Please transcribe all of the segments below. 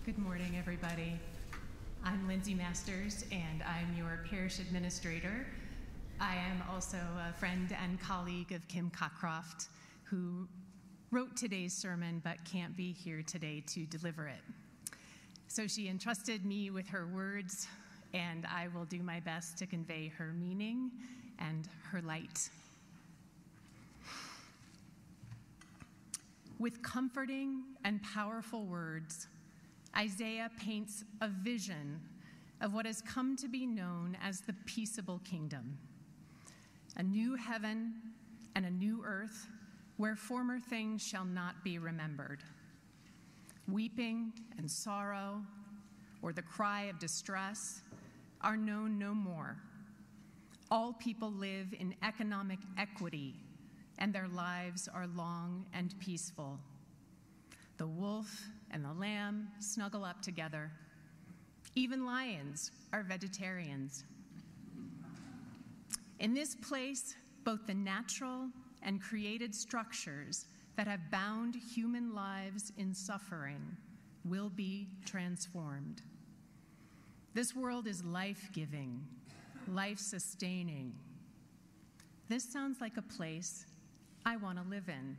Good morning, everybody. I'm Lindsay Masters, and I'm your parish administrator. I am also a friend and colleague of Kim Cockcroft, who wrote today's sermon but can't be here today to deliver it. So she entrusted me with her words, and I will do my best to convey her meaning and her light. With comforting and powerful words, Isaiah paints a vision of what has come to be known as the peaceable kingdom, a new heaven and a new earth where former things shall not be remembered. Weeping and sorrow, or the cry of distress, are known no more. All people live in economic equity, and their lives are long and peaceful. The wolf and the lamb snuggle up together. Even lions are vegetarians. In this place, both the natural and created structures that have bound human lives in suffering will be transformed. This world is life-giving, life-sustaining. This sounds like a place I want to live in.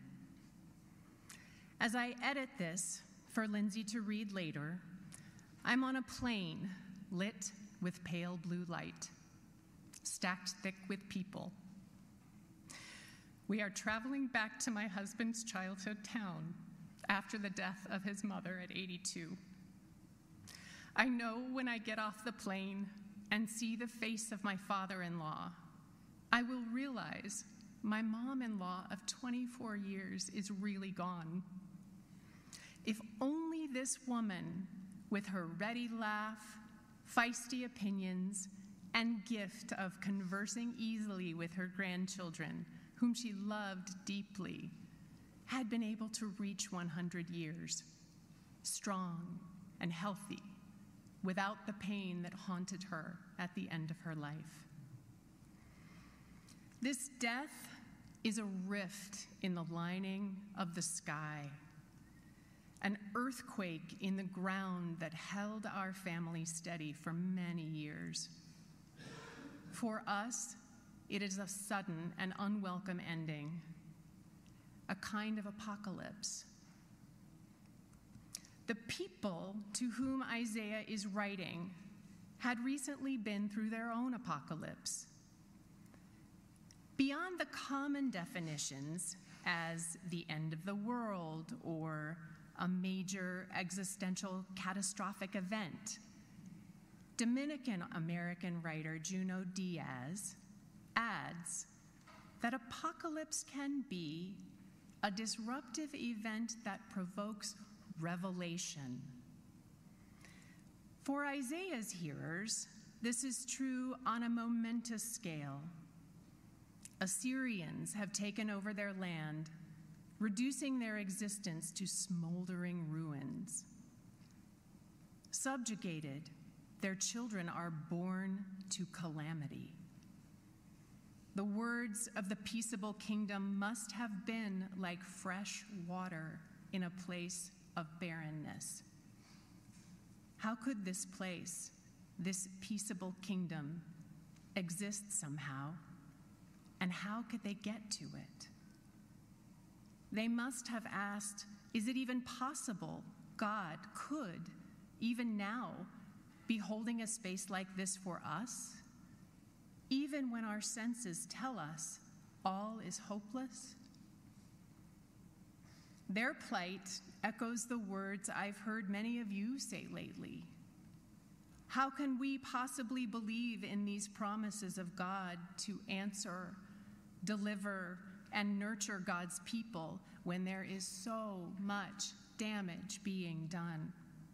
As I edit this for Lindsay to read later, I'm on a plane lit with pale blue light, stacked thick with people. We are traveling back to my husband's childhood town after the death of his mother at 82. I know when I get off the plane and see the face of my father-in-law, I will realize my mom-in-law of 24 years is really gone. If only this woman, with her ready laugh, feisty opinions, and gift of conversing easily with her grandchildren, whom she loved deeply, had been able to reach 100 years, strong and healthy, without the pain that haunted her at the end of her life. This death is a rift in the lining of the sky, an earthquake in the ground that held our family steady for many years. For us, it is a sudden and unwelcome ending, a kind of apocalypse. The people to whom Isaiah is writing had recently been through their own apocalypse. Beyond the common definitions as the end of the world or a major existential catastrophic event, Dominican-American writer Junot Diaz adds that apocalypse can be a disruptive event that provokes revelation. For Isaiah's hearers, this is true on a momentous scale. Assyrians have taken over their land, reducing their existence to smoldering ruins. Subjugated, their children are born to calamity. The words of the peaceable kingdom must have been like fresh water in a place of barrenness. How could this place, this peaceable kingdom, exist somehow? And how could they get to it? They must have asked, is it even possible God could, even now, be holding a space like this for us? Even when our senses tell us all is hopeless? Their plight echoes the words I've heard many of you say lately. How can we possibly believe in these promises of God to answer, deliver, and nurture God's people when there is so much damage being done?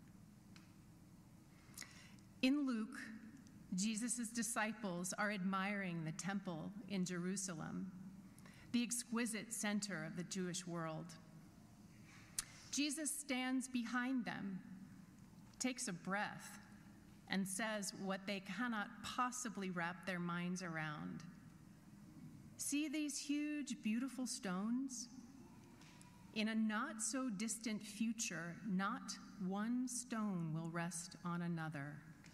In Luke, Jesus' disciples are admiring the temple in Jerusalem, the exquisite center of the Jewish world. Jesus stands behind them, takes a breath, and says what they cannot possibly wrap their minds around. See these huge, beautiful stones? in a not so distant future, not one stone will rest on another.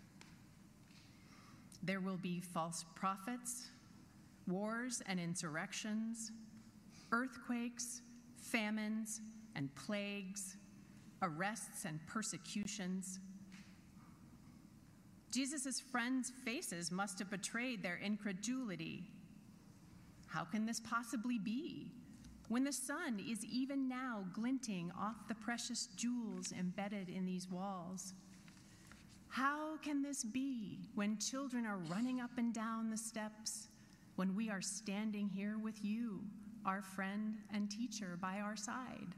There will be false prophets, wars and insurrections, earthquakes, famines and plagues, arrests and persecutions. Jesus' friends' faces must have betrayed their incredulity. How can this possibly be, when the sun is even now glinting off the precious jewels embedded in these walls? How can this be, when children are running up and down the steps, when we are standing here with you, our friend and teacher, by our side?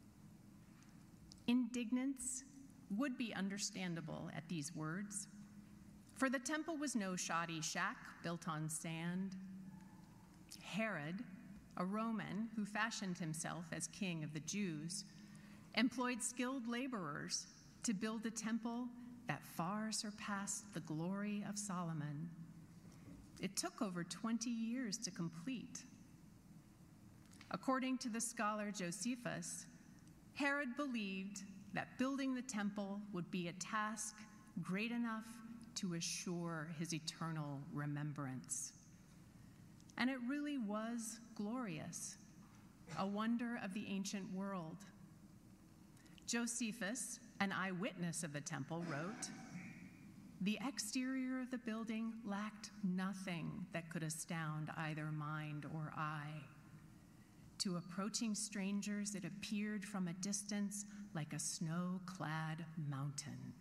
Indignance would be understandable at these words, for the temple was no shoddy shack built on sand. Herod, a Roman who fashioned himself as king of the Jews, employed skilled laborers to build a temple that far surpassed the glory of Solomon. It took over 20 years to complete. According to the scholar Josephus, Herod believed that building the temple would be a task great enough to assure his eternal remembrance. And it really was glorious, a wonder of the ancient world. Josephus, an eyewitness of the temple, wrote, "The exterior of the building lacked nothing that could astound either mind or eye. To approaching strangers, it appeared from a distance like a snow-clad mountain.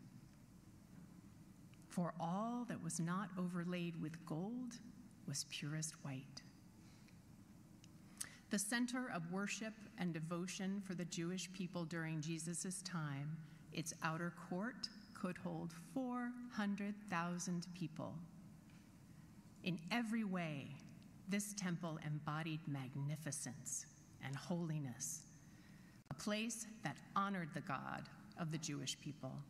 For all that was not overlaid with gold was purest white." The center of worship and devotion for the Jewish people during Jesus' time, its outer court could hold 400,000 people. In every way, this temple embodied magnificence and holiness, a place that honored the God of the Jewish people.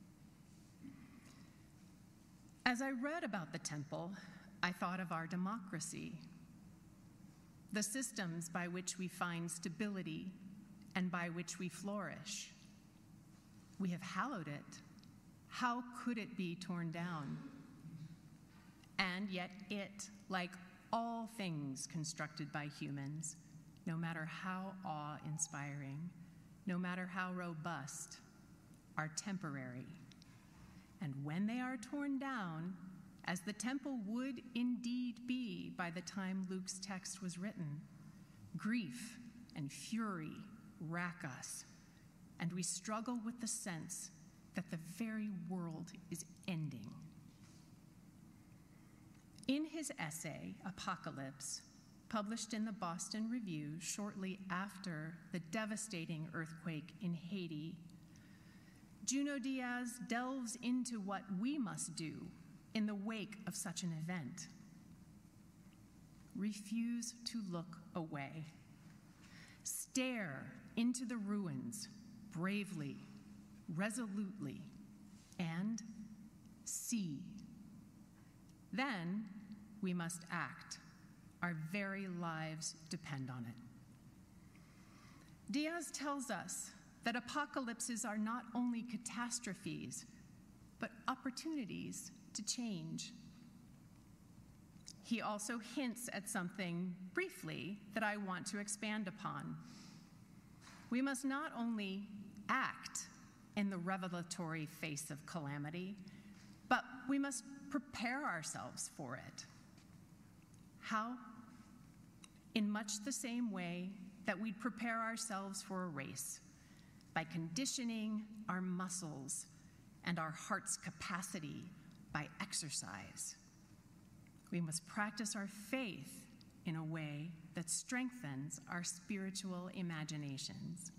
As I read about the temple, I thought of our democracy, the systems by which we find stability and by which we flourish. We have hallowed it. How could it be torn down? And yet it, like all things constructed by humans, no matter how awe-inspiring, no matter how robust, are temporary. And when they are torn down, as the temple would indeed be by the time Luke's text was written, grief and fury rack us, and we struggle with the sense that the very world is ending. In his essay, Apocalypse, published in the Boston Review shortly after the devastating earthquake in Haiti, Junot Diaz delves into what we must do in the wake of such an event. Refuse to look away. Stare into the ruins bravely, resolutely, and see. Then we must act. Our very lives depend on it. Diaz tells us that apocalypses are not only catastrophes, but opportunities to change. He also hints at something briefly that I want to expand upon. We must not only act in the revelatory face of calamity, but we must prepare ourselves for it. How? In much the same way that we'd prepare ourselves for a race, by conditioning our muscles and our heart's capacity by exercise. We must practice our faith in a way that strengthens our spiritual imaginations.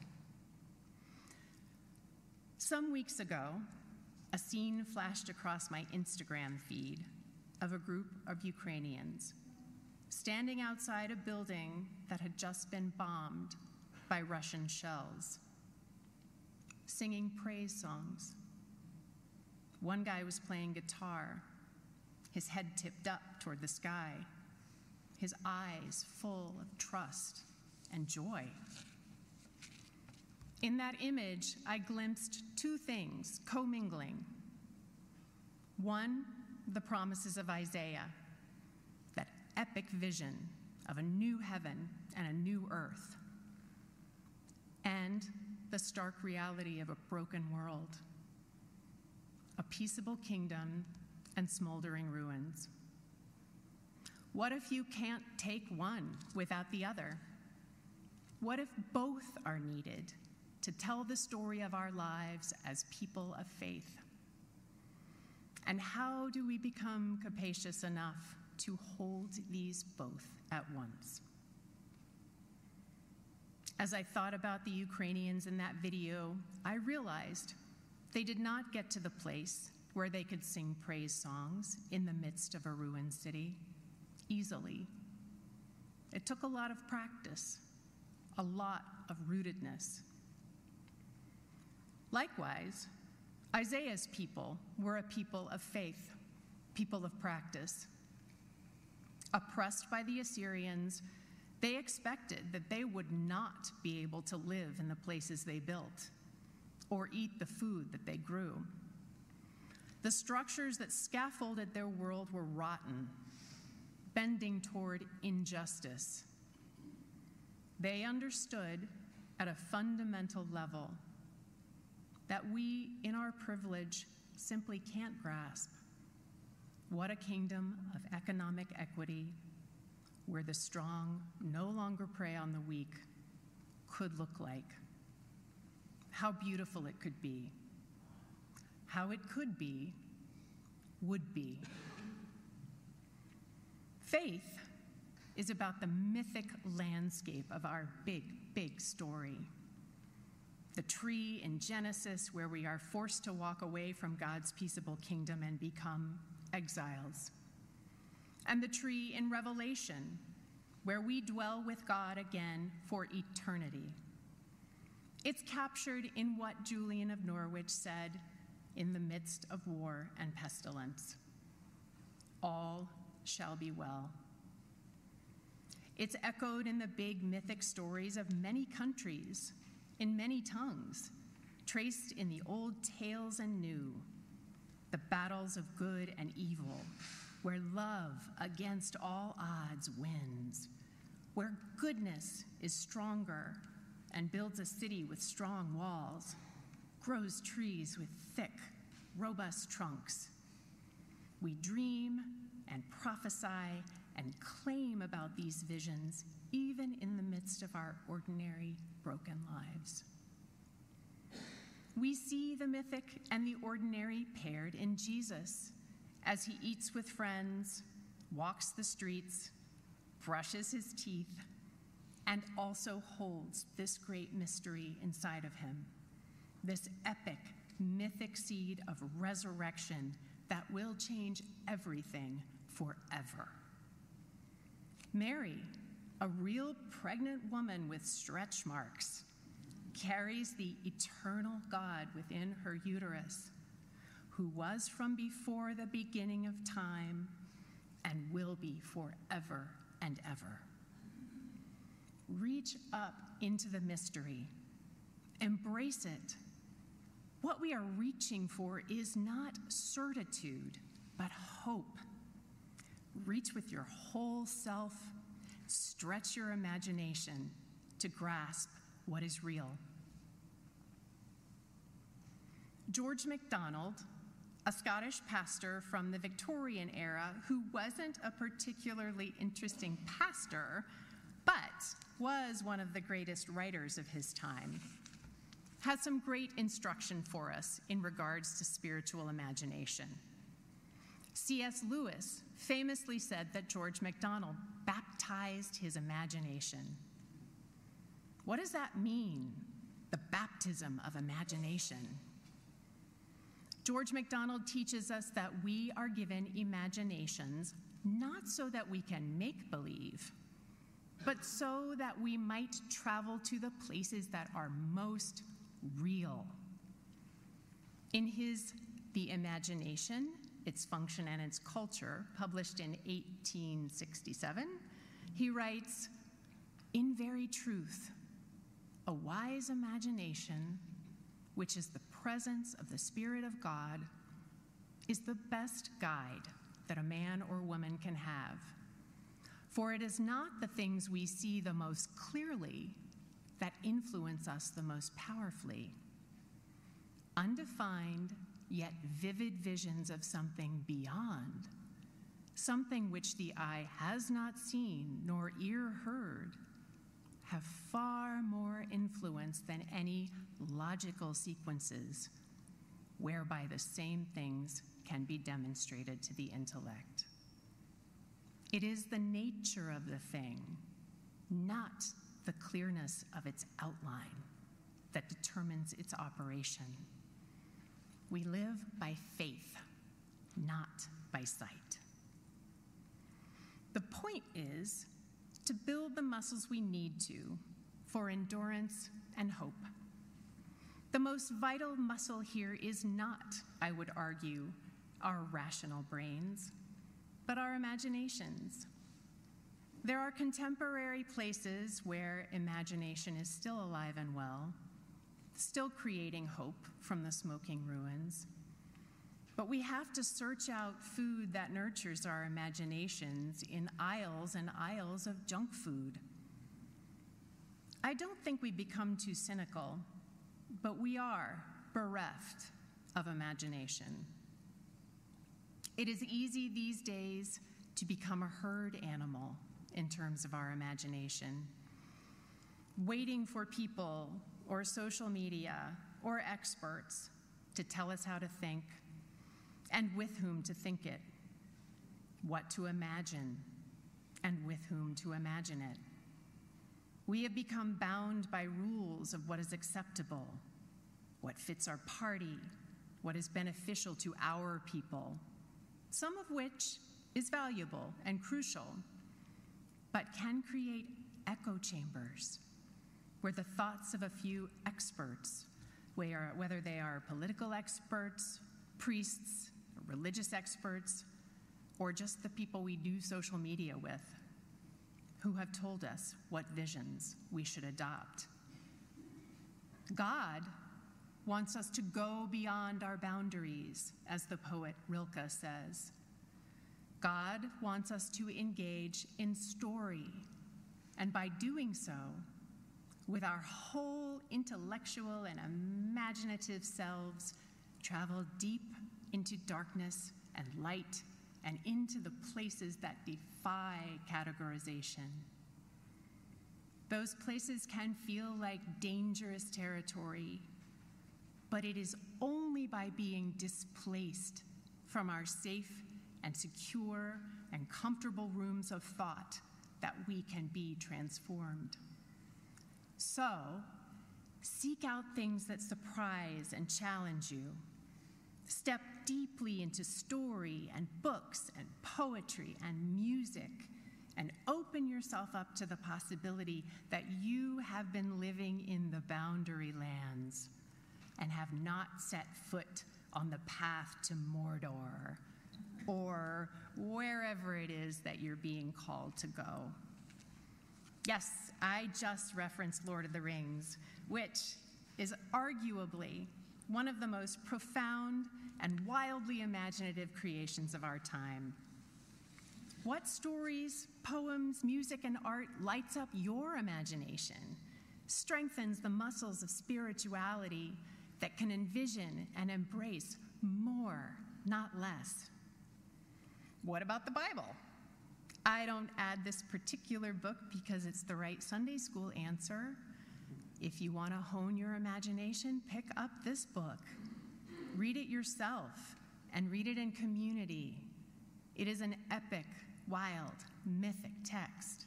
Some weeks ago, a scene flashed across my Instagram feed of a group of Ukrainians standing outside a building that had just been bombed by Russian shells, singing praise songs. One guy was playing guitar, his head tipped up toward the sky, his eyes full of trust and joy. In that image, I glimpsed two things commingling. One, the promises of Isaiah, that epic vision of a new heaven and a new earth, and the stark reality of a broken world, a peaceable kingdom and smoldering ruins. What if you can't take one without the other? What if both are needed to tell the story of our lives as people of faith? And how do we become capacious enough to hold these both at once? As I thought about the Ukrainians in that video, I realized they did not get to the place where they could sing praise songs in the midst of a ruined city easily. It took a lot of practice, a lot of rootedness. Likewise, Isaiah's people were a people of faith, people of practice. Oppressed by the Assyrians, they expected that they would not be able to live in the places they built or eat the food that they grew. The structures that scaffolded their world were rotten, bending toward injustice. They understood at a fundamental level that we, in our privilege, simply can't grasp what a kingdom of economic equity, where the strong no longer prey on the weak, could look like. How beautiful it could be. How it could be, would be. Faith is about the mythic landscape of our big, big story. The tree in Genesis, where we are forced to walk away from God's peaceable kingdom and become exiles. And the tree in Revelation, where we dwell with God again for eternity. It's captured in what Julian of Norwich said in the midst of war and pestilence. All shall be well. It's echoed in the big mythic stories of many countries, in many tongues, traced in the old tales and new, the battles of good and evil, where love against all odds wins, where goodness is stronger and builds a city with strong walls, grows trees with thick, robust trunks. We dream and prophesy and claim about these visions, even in the midst of our ordinary, broken lives. We see the mythic and the ordinary paired in Jesus as he eats with friends, walks the streets, brushes his teeth, and also holds this great mystery inside of him, this epic, mythic seed of resurrection that will change everything forever. Mary, a real pregnant woman with stretch marks, carries the eternal God within her uterus, who was from before the beginning of time and will be forever and ever. Reach up into the mystery. Embrace it. What we are reaching for is not certitude, but hope. Reach with your whole self. Stretch your imagination to grasp what is real. George MacDonald, a Scottish pastor from the Victorian era who wasn't a particularly interesting pastor, but was one of the greatest writers of his time, has some great instruction for us in regards to spiritual imagination. C.S. Lewis famously said that George MacDonald baptized his imagination. What does that mean, the baptism of imagination? George MacDonald teaches us that we are given imaginations not so that we can make believe, but so that we might travel to the places that are most real. In his The Imagination, Its Function and Its Culture, published in 1867, he writes, "In very truth, A wise imagination, which is the presence of the Spirit of God, is the best guide that a man or woman can have. For it is not the things we see the most clearly that influence us the most powerfully. Undefined, yet vivid visions of something beyond, something which the eye has not seen nor ear heard, have far more influence than any logical sequences whereby the same things can be demonstrated to the intellect. It is the nature of the thing, not the clearness of its outline, that determines its operation. We live by faith, not by sight. The point is to build the muscles we need to for endurance and hope. The most vital muscle here is not, I would argue, our rational brains, but our imaginations. There are contemporary places where imagination is still alive and well, still creating hope from the smoking ruins. But we have to search out food that nurtures our imaginations in aisles and aisles of junk food. I don't think we become too cynical, but we are bereft of imagination. It is easy these days to become a herd animal in terms of our imagination, waiting for people or social media or experts to tell us how to think and with whom to think it, what to imagine, and with whom to imagine it. We have become bound by rules of what is acceptable, what fits our party, what is beneficial to our people, some of which is valuable and crucial, but can create echo chambers where the thoughts of a few experts, whether they are political experts, priests, religious experts, or just the people we do social media with, who have told us what visions we should adopt. God wants us to go beyond our boundaries, as the poet Rilke says. God wants us to engage in story, and by doing so, with our whole intellectual and imaginative selves, travel deep into darkness and light and into the places that defy categorization. Those places can feel like dangerous territory, but it is only by being displaced from our safe and secure and comfortable rooms of thought that we can be transformed. So, seek out things that surprise and challenge you. Step deeply into story and books and poetry and music, and open yourself up to the possibility that you have been living in the boundary lands and have not set foot on the path to Mordor or wherever it is that you're being called to go. Yes, I just referenced Lord of the Rings, which is arguably one of the most profound and wildly imaginative creations of our time. What stories, poems, music, and art lights up your imagination, strengthens the muscles of spirituality that can envision and embrace more, not less? What about the Bible? I don't add this particular book because it's the right Sunday school answer. If you want to hone your imagination, pick up this book. Read it yourself and read it in community. It is an epic, wild, mythic text.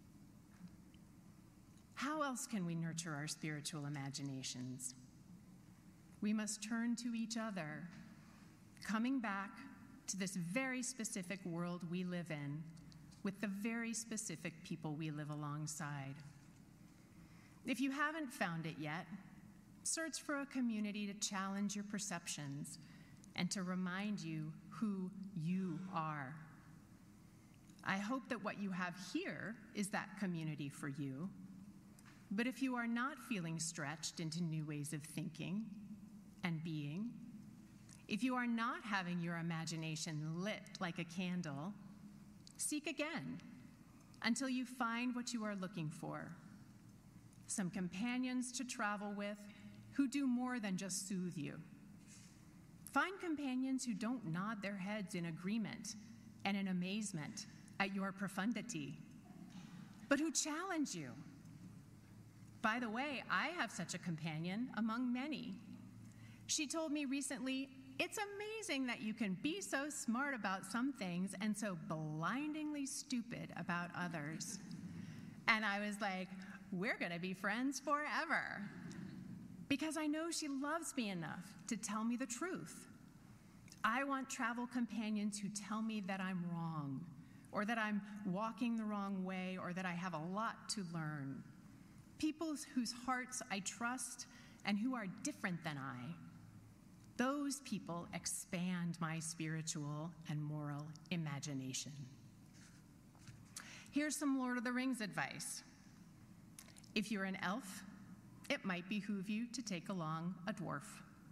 How else can we nurture our spiritual imaginations? We must turn to each other, coming back to this very specific world we live in with the very specific people we live alongside. If you haven't found it yet, search for a community to challenge your perceptions and to remind you who you are. I hope that what you have here is that community for you. But if you are not feeling stretched into new ways of thinking and being, if you are not having your imagination lit like a candle, seek again until you find what you are looking for. Some companions to travel with who do more than just soothe you. Find companions who don't nod their heads in agreement and in amazement at your profundity, but who challenge you. By the way, I have such a companion among many. She told me recently, "It's amazing that you can be so smart about some things and so blindingly stupid about others." And I was like, we're going to be friends forever. Because I know she loves me enough to tell me the truth. I want travel companions who tell me that I'm wrong, or that I'm walking the wrong way, or that I have a lot to learn. People whose hearts I trust and who are different than I. Those people expand my spiritual and moral imagination. Here's some Lord of the Rings advice. If you're an elf, it might behoove you to take along a dwarf.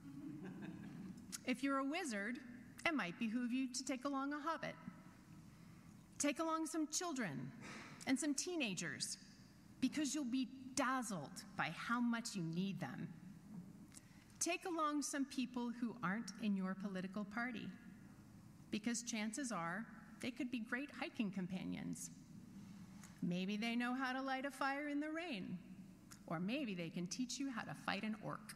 If you're a wizard, it might behoove you to take along a hobbit. Take along some children and some teenagers, because you'll be dazzled by how much you need them. Take along some people who aren't in your political party, because chances are they could be great hiking companions. Maybe they know how to light a fire in the rain, or maybe they can teach you how to fight an orc.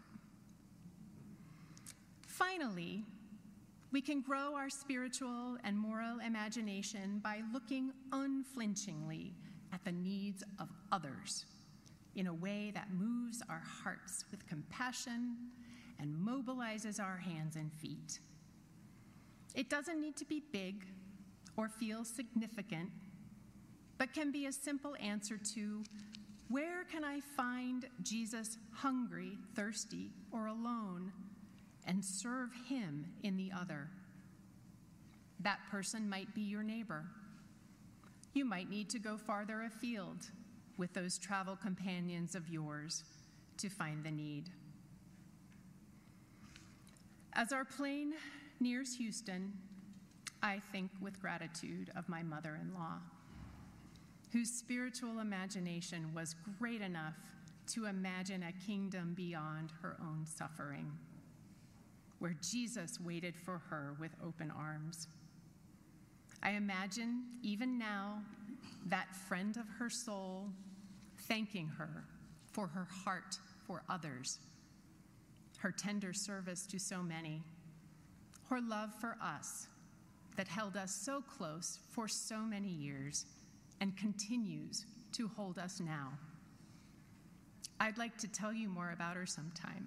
Finally, we can grow our spiritual and moral imagination by looking unflinchingly at the needs of others in a way that moves our hearts with compassion and mobilizes our hands and feet. It doesn't need to be big or feel significant, but can be a simple answer to, where can I find Jesus hungry, thirsty, or alone, and serve him in the other? That person might be your neighbor. You might need to go farther afield with those travel companions of yours to find the need. As our plane nears Houston, I think with gratitude of my mother-in-law, whose spiritual imagination was great enough to imagine a kingdom beyond her own suffering, where Jesus waited for her with open arms. I imagine, even now, that friend of her soul thanking her for her heart for others, her tender service to so many, her love for us that held us so close for so many years and continues to hold us now. I'd like to tell you more about her sometime.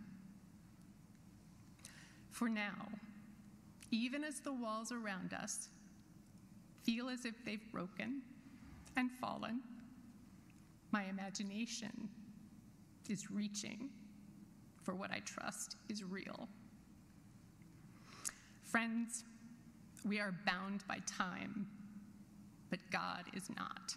For now, even as the walls around us feel as if they've broken and fallen, my imagination is reaching for what I trust is real. Friends, we are bound by time, but God is not.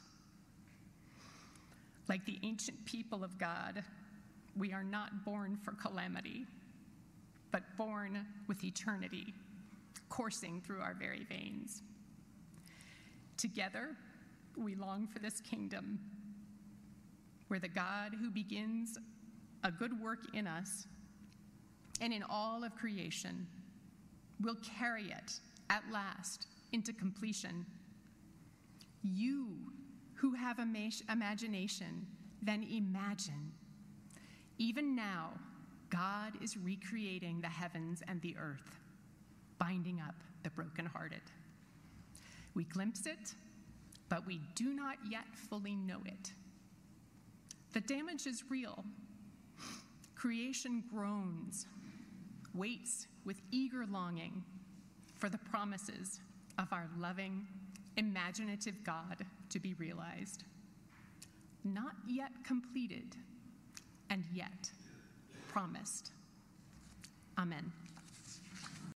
Like the ancient people of God, we are not born for calamity, but born with eternity coursing through our very veins. Together, we long for this kingdom where the God who begins a good work in us and in all of creation will carry it at last into completion. You who have imagination, then imagine. Even now, God is recreating the heavens and the earth, binding up the brokenhearted. We glimpse it, but we do not yet fully know it. The damage is real. Creation groans, waits with eager longing for the promises of our loving, imaginative God to be realized. Not yet completed, and yet promised. Amen.